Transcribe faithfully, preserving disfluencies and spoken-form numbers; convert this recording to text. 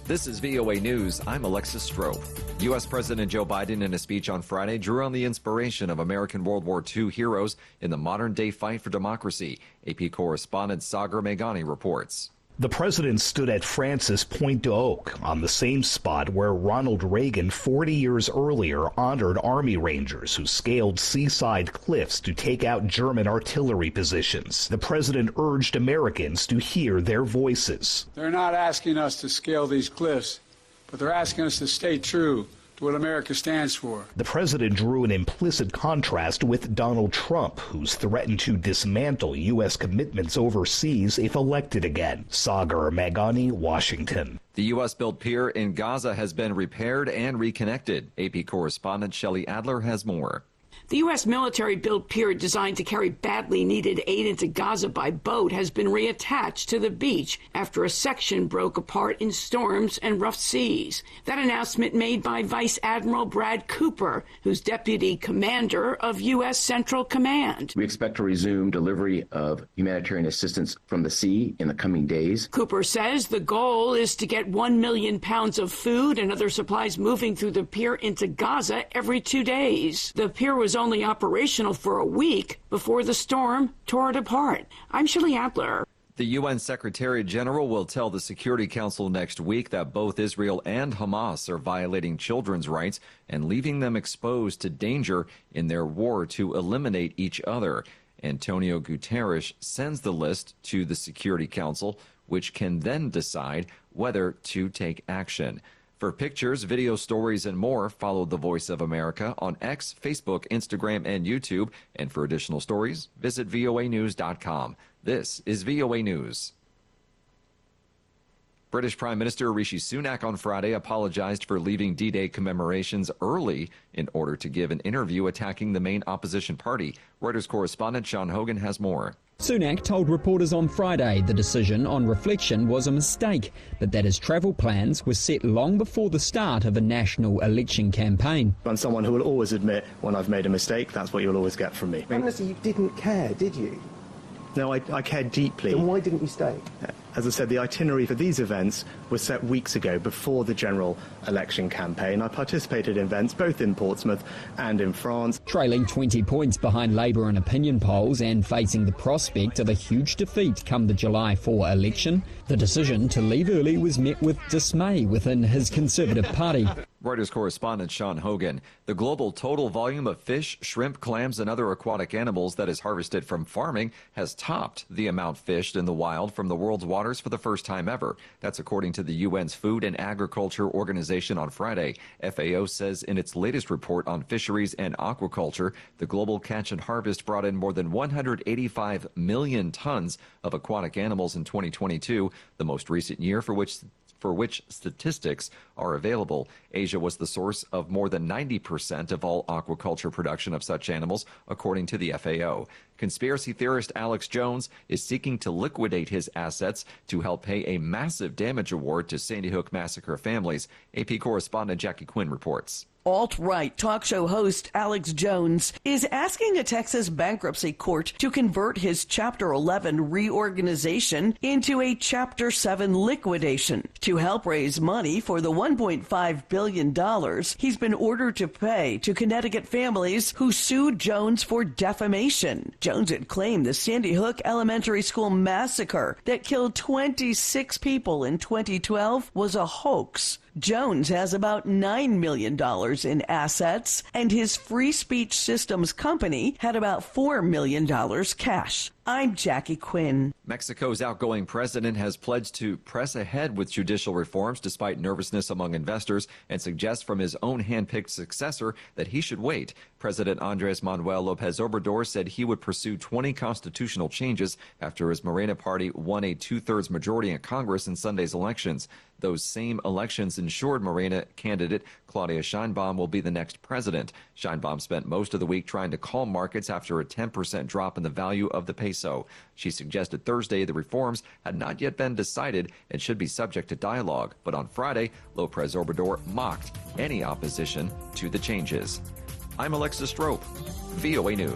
This is V O A News. I'm Alexis Strope. U S. President Joe Biden, in a speech on Friday, drew on the inspiration of American World War Two heroes in the modern-day fight for democracy. A P correspondent Sagar Meghani reports. The president stood at Francis Point du Hoc, on the same spot where Ronald Reagan forty years earlier honored Army Rangers who scaled seaside cliffs to take out German artillery positions. The president urged Americans to hear their voices. They're not asking us to scale these cliffs, but they're asking us to stay true to what America stands for. The president drew an implicit contrast with Donald Trump, who's threatened to dismantle U S commitments overseas if elected again. Sagar Meghani, Washington. The U S-built pier in Gaza has been repaired and reconnected. A P correspondent Shelley Adler has more. The U S military-built pier designed to carry badly needed aid into Gaza by boat has been reattached to the beach after a section broke apart in storms and rough seas. That announcement made by Vice Admiral Brad Cooper, who's deputy commander of U S. Central Command. We expect to resume delivery of humanitarian assistance from the sea in the coming days. Cooper says the goal is to get one million pounds of food and other supplies moving through the pier into Gaza every two days. The pier was only operational for a week before the storm tore it apart. I'm Shelley Adler. The U N Secretary General will tell the Security Council next week that both Israel and Hamas are violating children's rights and leaving them exposed to danger in their war to eliminate each other. Antonio Guterres sends the list to the Security Council, which can then decide whether to take action. For pictures, video stories, and more, follow The Voice of America on X, Facebook, Instagram, and YouTube. And for additional stories, visit V O A news dot com. This is V O A News. British Prime Minister Rishi Sunak on Friday apologized for leaving D-Day commemorations early in order to give an interview attacking the main opposition party. Reuters correspondent Sean Hogan has more. Sunak told reporters on Friday the decision on reflection was a mistake, but that his travel plans were set long before the start of a national election campaign. I'm someone who will always admit when I've made a mistake. That's what you'll always get from me. Honestly, you didn't care, did you? No, I, I cared deeply. Then why didn't you stay? As I said, the itinerary for these events was set weeks ago before the general election campaign. I participated in events both in Portsmouth and in France. Trailing twenty points behind Labour in opinion polls and facing the prospect of a huge defeat come the July fourth election, the decision to leave early was met with dismay within his Conservative Party. Reuters correspondent Sean Hogan. The global total volume of fish, shrimp, clams, and other aquatic animals that is harvested from farming has topped the amount fished in the wild from the world's waters for the first time ever. That's according to the U N's Food and Agriculture Organization on Friday. F A O says in its latest report on fisheries and aquaculture, the global catch and harvest brought in more than one hundred eighty-five million tons of aquatic animals in twenty twenty-two, the most recent year for which for which statistics are available. Asia was the source of more than ninety percent of all aquaculture production of such animals, according to the F A O. Conspiracy theorist Alex Jones is seeking to liquidate his assets to help pay a massive damage award to Sandy Hook massacre families. A P correspondent Jackie Quinn reports. Alt-right talk show host Alex Jones is asking a Texas bankruptcy court to convert his Chapter eleven reorganization into a Chapter seven liquidation to help raise money for the one point five billion dollars he's been ordered to pay to Connecticut families who sued Jones for defamation. Jones had claimed the Sandy Hook Elementary School massacre that killed twenty-six people in twenty twelve was a hoax. Jones has about nine million dollars in assets, and his Free Speech Systems company had about four million dollars cash. I'm Jackie Quinn. Mexico's outgoing president has pledged to press ahead with judicial reforms despite nervousness among investors and suggests from his own handpicked successor that he should wait. President Andres Manuel Lopez Obrador said he would pursue twenty constitutional changes after his Morena party won a two-thirds majority in Congress in Sunday's elections. Those same elections ensured Morena candidate Claudia Sheinbaum will be the next president. Sheinbaum spent most of the week trying to calm markets after a ten percent drop in the value of the peso. She suggested Thursday the reforms had not yet been decided and should be subject to dialogue. But on Friday, Lopez Obrador mocked any opposition to the changes. I'm Alexis Strope, V O A News.